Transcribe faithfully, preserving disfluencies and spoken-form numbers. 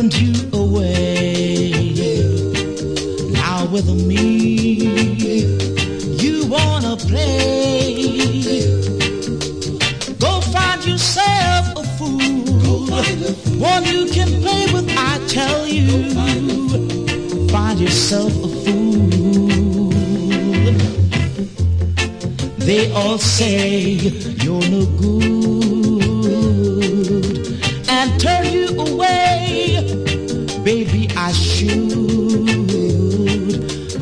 turned you away. Now with me, you wanna play. Go find yourself a fool, one you can play with, I tell you. Find yourself a fool. They all say you're no good.